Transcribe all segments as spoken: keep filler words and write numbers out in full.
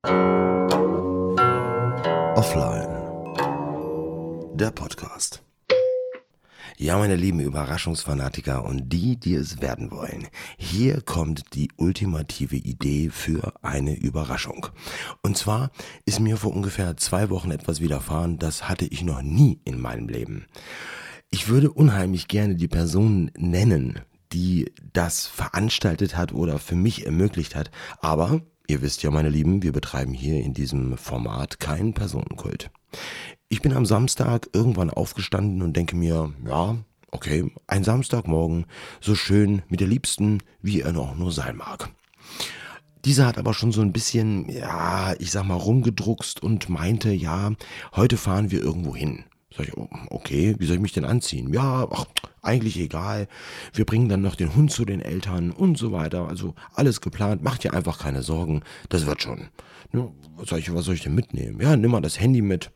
Offline. Der Podcast. Ja, meine lieben Überraschungsfanatiker und die, die es werden wollen. Hier kommt die ultimative Idee für eine Überraschung. Und zwar ist mir vor ungefähr zwei Wochen etwas widerfahren, das hatte ich noch nie in meinem Leben. Ich würde unheimlich gerne die Person nennen, die das veranstaltet hat oder für mich ermöglicht hat, aber ihr wisst ja, meine Lieben, wir betreiben hier in diesem Format keinen Personenkult. Ich bin am Samstag irgendwann aufgestanden und denke mir, ja, okay, ein Samstagmorgen, so schön mit der Liebsten, wie er noch nur sein mag. Diese hat aber schon so ein bisschen, ja, ich sag mal, rumgedruckst und meinte, ja, heute fahren wir irgendwo hin. Sag ich, okay, wie soll ich mich denn anziehen? Ja, ach, eigentlich egal. Wir bringen dann noch den Hund zu den Eltern und so weiter. Also alles geplant. Macht dir einfach keine Sorgen. Das wird schon. Ne, was soll ich, was soll ich denn mitnehmen? Ja, nimm mal das Handy mit.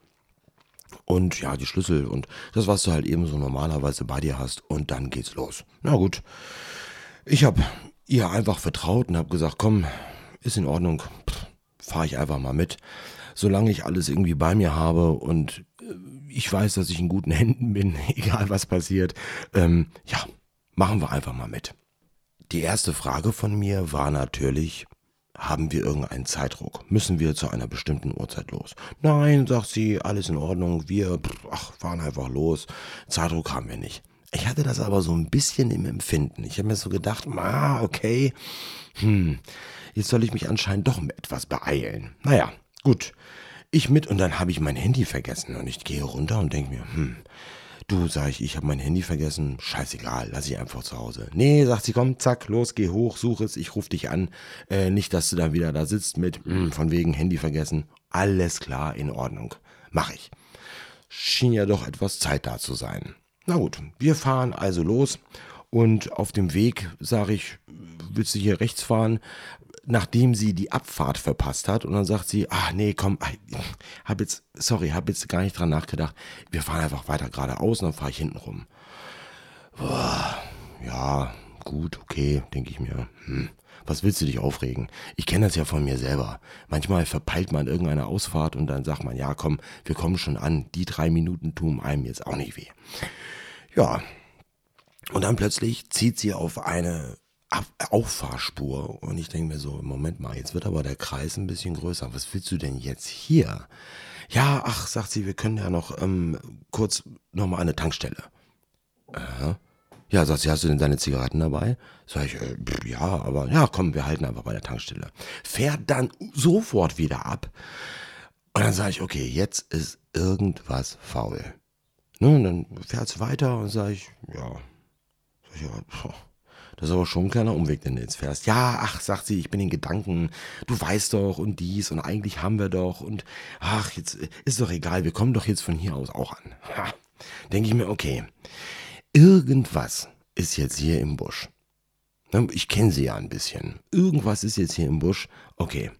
Und ja, die Schlüssel und das, was du halt eben so normalerweise bei dir hast. Und dann geht's los. Na gut. Ich habe ihr einfach vertraut und habe gesagt, komm, ist in Ordnung. Fahre ich einfach mal mit. Solange ich alles irgendwie bei mir habe und ich weiß, dass ich in guten Händen bin, egal was passiert, ähm, ja, machen wir einfach mal mit. Die erste Frage von mir war natürlich, haben wir irgendeinen Zeitdruck? Müssen wir zu einer bestimmten Uhrzeit los? Nein, sagt sie, alles in Ordnung, wir ach, fahren einfach los, Zeitdruck haben wir nicht. Ich hatte das aber so ein bisschen im Empfinden. Ich habe mir so gedacht, ah, okay, hm, jetzt soll ich mich anscheinend doch etwas beeilen. Naja, gut. Ich mit und dann habe ich mein Handy vergessen und ich gehe runter und denke mir, hm, du, sag ich, ich habe mein Handy vergessen, scheißegal, lass ich einfach zu Hause. Nee, sagt sie, komm, zack, los, geh hoch, such es, ich rufe dich an, äh, nicht, dass du dann wieder da sitzt mit, hm, von wegen Handy vergessen, alles klar, in Ordnung, mach ich. Schien ja doch etwas Zeit da zu sein. Na gut, wir fahren also los und auf dem Weg sage ich, willst du hier rechts fahren? Nachdem sie die Abfahrt verpasst hat und dann sagt sie, ach nee, komm, hab jetzt, sorry, hab jetzt gar nicht dran nachgedacht, wir fahren einfach weiter geradeaus und dann fahre ich hinten rum. Boah, ja, gut, okay, denke ich mir, hm, was willst du dich aufregen? Ich kenne das ja von mir selber. Manchmal verpeilt man irgendeine Ausfahrt und dann sagt man, ja komm, wir kommen schon an, die drei Minuten tun einem jetzt auch nicht weh. Ja, und dann plötzlich zieht sie auf eine Auffahrspur und ich denke mir so, Moment mal, jetzt wird aber der Kreis ein bisschen größer. Was willst du denn jetzt hier? Ja, ach, sagt sie, wir können ja noch ähm, kurz nochmal an eine Tankstelle. Äh, ja, sagt sie, hast du denn deine Zigaretten dabei? Sag ich, äh, ja, aber ja, komm, wir halten einfach bei der Tankstelle. Fährt dann sofort wieder ab und dann sage ich, okay, jetzt ist irgendwas faul. Ne, und dann fährt es weiter und sage ich, ja, sag ich, ja, pff. Das ist aber schon ein kleiner Umweg, den du jetzt fährst. Ja, ach, sagt sie, ich bin in Gedanken. Du weißt doch und dies und eigentlich haben wir doch und ach, jetzt ist doch egal, wir kommen doch jetzt von hier aus auch an. Ha. Denke ich mir, okay, irgendwas ist jetzt hier im Busch. Ich kenne sie ja ein bisschen. Irgendwas ist jetzt hier im Busch. Okay.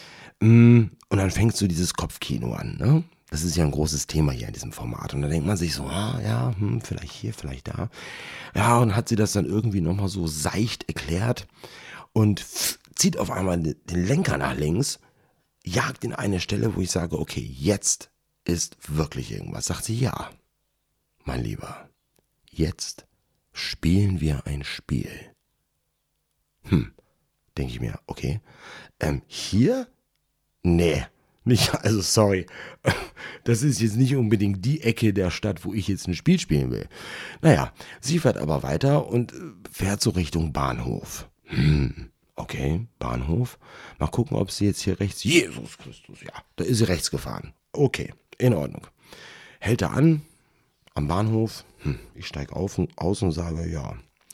Und dann fängt so dieses Kopfkino an, ne? Das ist ja ein großes Thema hier in diesem Format. Und da denkt man sich so, ah, ja, hm, vielleicht hier, vielleicht da. Ja, und hat sie das dann irgendwie nochmal so seicht erklärt und zieht auf einmal den Lenker nach links, jagt in eine Stelle, wo ich sage, okay, jetzt ist wirklich irgendwas. Sagt sie, ja, mein Lieber, jetzt spielen wir ein Spiel. Hm, denke ich mir, okay, ähm, hier? Nee. Nicht, also sorry, das ist jetzt nicht unbedingt die Ecke der Stadt, wo ich jetzt ein Spiel spielen will. Naja, sie fährt aber weiter und fährt so Richtung Bahnhof. Hm, okay, Bahnhof. Mal gucken, ob sie jetzt hier rechts... Jesus Christus, ja, da ist sie rechts gefahren. Okay, in Ordnung. Hält er an, am Bahnhof. Hm, ich steige auf und aus und sage, ja.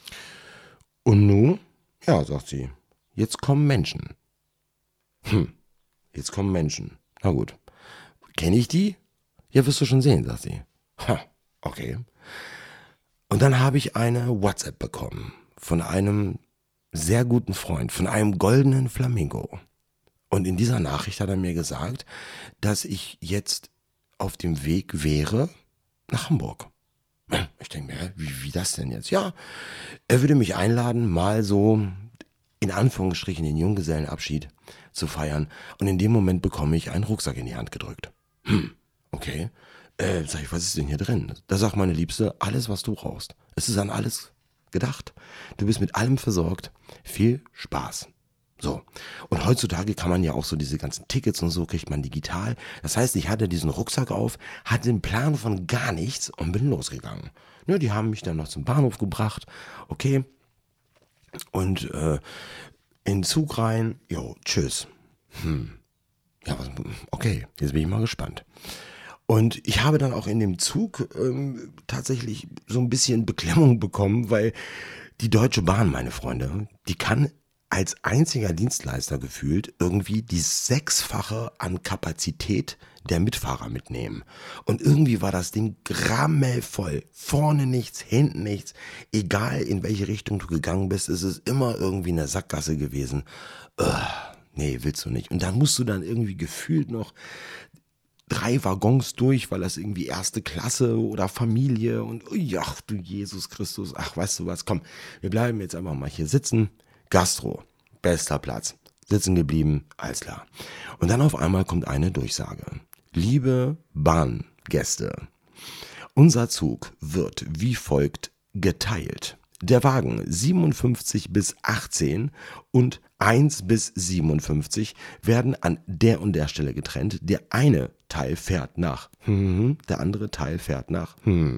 Und nun? Ja, sagt sie, jetzt kommen Menschen. Hm. Jetzt kommen Menschen. Na gut. Kenne ich die? Ja, wirst du schon sehen, sagt sie. Ha, okay. Und dann habe ich eine WhatsApp bekommen von einem sehr guten Freund, von einem goldenen Flamingo. Und in dieser Nachricht hat er mir gesagt, dass ich jetzt auf dem Weg wäre nach Hamburg. Ich denke mir, wie, wie das denn jetzt? Ja, er würde mich einladen, mal so in Anführungsstrichen den Junggesellenabschied zu feiern. Und in dem Moment bekomme ich einen Rucksack in die Hand gedrückt. Hm, okay. Äh, sag ich, was ist denn hier drin? Da sagt meine Liebste, alles, was du brauchst. Es ist an alles gedacht. Du bist mit allem versorgt. Viel Spaß. So. Und heutzutage kann man ja auch so diese ganzen Tickets und so kriegt man digital. Das heißt, ich hatte diesen Rucksack auf, hatte den Plan von gar nichts und bin losgegangen. Ne, die haben mich dann noch zum Bahnhof gebracht. Okay. Und äh, in den Zug rein. Jo, tschüss. Hm. Ja, was, okay, jetzt bin ich mal gespannt. Und ich habe dann auch in dem Zug ähm, tatsächlich so ein bisschen Beklemmung bekommen, weil die Deutsche Bahn, meine Freunde, die kann als einziger Dienstleister gefühlt irgendwie die Sechsfache an Kapazität der Mitfahrer mitnehmen. Und irgendwie war das Ding grammelvoll. Vorne nichts, hinten nichts. Egal in welche Richtung du gegangen bist, ist es immer irgendwie eine Sackgasse gewesen. Ugh, nee, willst du nicht. Und dann musst du dann irgendwie gefühlt noch drei Waggons durch, weil das irgendwie erste Klasse oder Familie und ui, ach du Jesus Christus, ach weißt du was, komm, wir bleiben jetzt einfach mal hier sitzen. Gastro, bester Platz, sitzen geblieben, alles klar. Und dann auf einmal kommt eine Durchsage. Liebe Bahngäste, unser Zug wird wie folgt geteilt. Der Wagen siebenundfünfzig bis achtzehn und eins bis siebenundfünfzig werden an der und der Stelle getrennt. Der eine Teil fährt nach, hm, der andere Teil fährt nach, hm.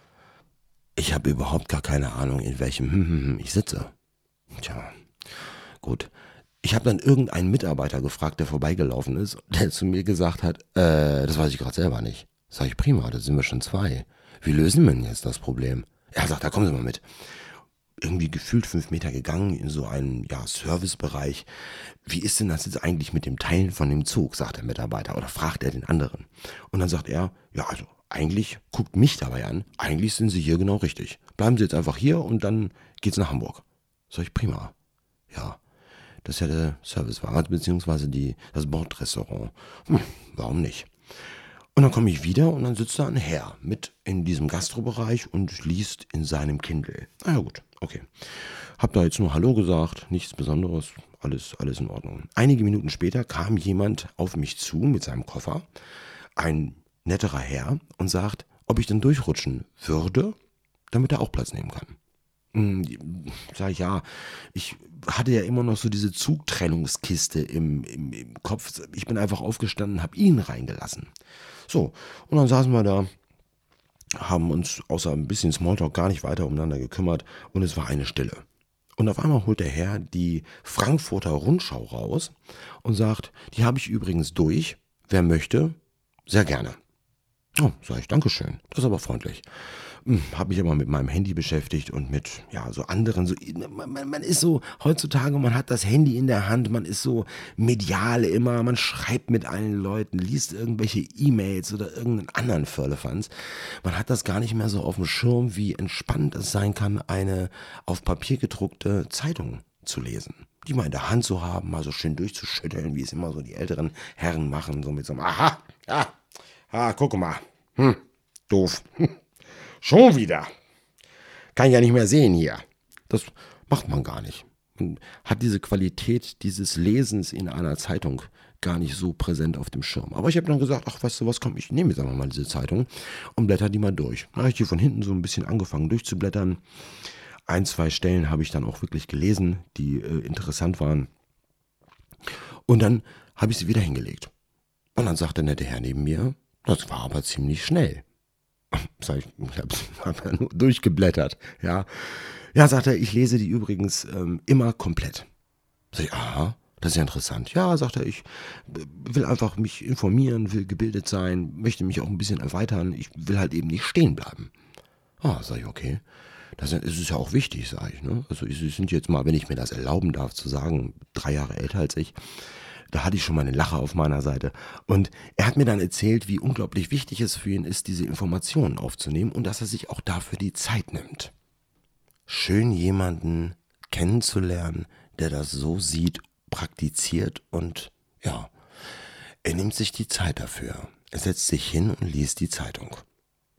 Ich habe überhaupt gar keine Ahnung, in welchem hm, hm, hm ich sitze. Tja, gut. Ich habe dann irgendeinen Mitarbeiter gefragt, der vorbeigelaufen ist, der zu mir gesagt hat, äh, das weiß ich gerade selber nicht. Sag ich, prima, da sind wir schon zwei. Wie lösen wir denn jetzt das Problem? Er sagt, da kommen Sie mal mit. Irgendwie gefühlt fünf Meter gegangen in so einen ja, Servicebereich. Wie ist denn das jetzt eigentlich mit dem Teilen von dem Zug, sagt der Mitarbeiter oder fragt er den anderen. Und dann sagt er, ja also eigentlich, guckt mich dabei an, eigentlich sind Sie hier genau richtig. Bleiben Sie jetzt einfach hier und dann geht's nach Hamburg. Sag ich, prima. Ja, das ist ja der Servicewagen, beziehungsweise die, das Bordrestaurant. Hm, warum nicht? Und dann komme ich wieder und dann sitzt da ein Herr mit in diesem Gastrobereich und liest in seinem Kindle. Na ja gut, okay. Hab da jetzt nur Hallo gesagt, nichts Besonderes, alles, alles in Ordnung. Einige Minuten später kam jemand auf mich zu mit seinem Koffer, ein netterer Herr, und sagt, ob ich denn durchrutschen würde, damit er auch Platz nehmen kann. Sag ich, ja, ich hatte ja immer noch so diese Zugtrennungskiste im, im, im Kopf. Ich bin einfach aufgestanden, habe ihn reingelassen. So, und dann saßen wir da, haben uns außer ein bisschen Smalltalk gar nicht weiter umeinander gekümmert und es war eine Stille. Und auf einmal holt der Herr die Frankfurter Rundschau raus und sagt, die habe ich übrigens durch, wer möchte, sehr gerne. Oh, sag ich, Dankeschön, das ist aber freundlich. Habe mich immer mit meinem Handy beschäftigt und mit ja so anderen. So, man, man ist so, heutzutage, man hat das Handy in der Hand, man ist so medial immer, man schreibt mit allen Leuten, liest irgendwelche E-Mails oder irgendeinen anderen Firlefanz. Man hat das gar nicht mehr so auf dem Schirm, wie entspannt es sein kann, eine auf Papier gedruckte Zeitung zu lesen. Die mal in der Hand zu haben, mal so schön durchzuschütteln, wie es immer so die älteren Herren machen, so mit so einem Aha, ja, ah, guck mal, hm, doof, hm. Schon wieder. Kann ich ja nicht mehr sehen hier. Das macht man gar nicht. Man hat diese Qualität dieses Lesens in einer Zeitung gar nicht so präsent auf dem Schirm. Aber ich habe dann gesagt, ach, weißt du was, komm, ich nehme jetzt einfach mal diese Zeitung und blätter die mal durch. Dann habe ich die von hinten so ein bisschen angefangen durchzublättern. Ein, zwei Stellen habe ich dann auch wirklich gelesen, die äh, interessant waren. Und dann habe ich sie wieder hingelegt. Und dann sagt der nette Herr neben mir, das war aber ziemlich schnell. Sag ich, ich habe hab ja nur durchgeblättert. Ja, ja, sagt er, ich lese die übrigens ähm, immer komplett. Sag ich, aha, das ist ja interessant. Ja, sagt er, ich will einfach mich informieren, will gebildet sein, möchte mich auch ein bisschen erweitern. Ich will halt eben nicht stehen bleiben. Ah, sag ich, okay. Das ist ja auch wichtig, sage ich. Ne? Also Sie sind jetzt mal, wenn ich mir das erlauben darf zu sagen, drei Jahre älter als ich. Da hatte ich schon mal eine Lache auf meiner Seite. Und er hat mir dann erzählt, wie unglaublich wichtig es für ihn ist, diese Informationen aufzunehmen und dass er sich auch dafür die Zeit nimmt. Schön, jemanden kennenzulernen, der das so sieht, praktiziert und ja, er nimmt sich die Zeit dafür. Er setzt sich hin und liest die Zeitung.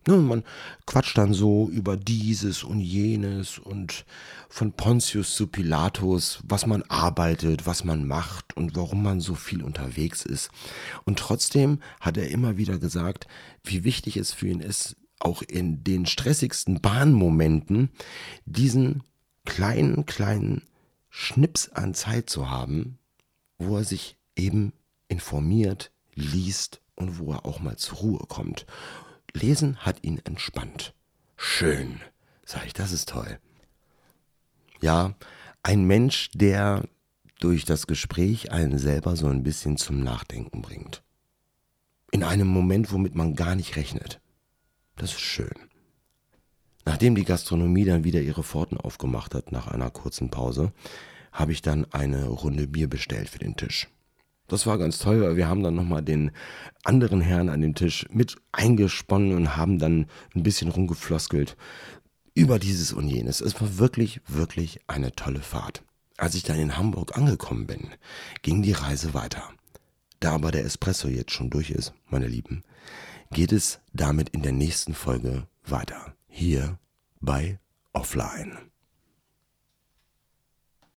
Ne, und man quatscht dann so über dieses und jenes und von Pontius zu Pilatus, was man arbeitet, was man macht und warum man so viel unterwegs ist. Und trotzdem hat er immer wieder gesagt, wie wichtig es für ihn ist, auch in den stressigsten Bahnmomenten diesen kleinen, kleinen Schnips an Zeit zu haben, wo er sich eben informiert, liest und wo er auch mal zur Ruhe kommt. Lesen hat ihn entspannt. Schön, sag ich, das ist toll. Ja, ein Mensch, der durch das Gespräch einen selber so ein bisschen zum Nachdenken bringt. In einem Moment, womit man gar nicht rechnet. Das ist schön. Nachdem die Gastronomie dann wieder ihre Pforten aufgemacht hat, nach einer kurzen Pause, habe ich dann eine Runde Bier bestellt für den Tisch. Das war ganz toll, weil wir haben dann nochmal den anderen Herrn an dem Tisch mit eingesponnen und haben dann ein bisschen rumgefloskelt über dieses und jenes. Es war wirklich, wirklich eine tolle Fahrt. Als ich dann in Hamburg angekommen bin, ging die Reise weiter. Da aber der Espresso jetzt schon durch ist, meine Lieben, geht es damit in der nächsten Folge weiter. Hier bei Offline.